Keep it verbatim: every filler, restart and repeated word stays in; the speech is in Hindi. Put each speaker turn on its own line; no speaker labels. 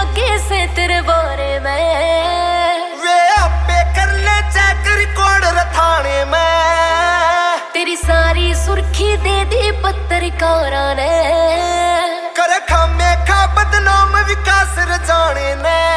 कैसे तेरे बारे में।
वे आपे कर ले चेक रिकॉर्ड रथाने में।
तेरी सारी सुर्खी दे दी पत्रकारा ने।
कर खामे खा बदनाम विकास रजाने ने।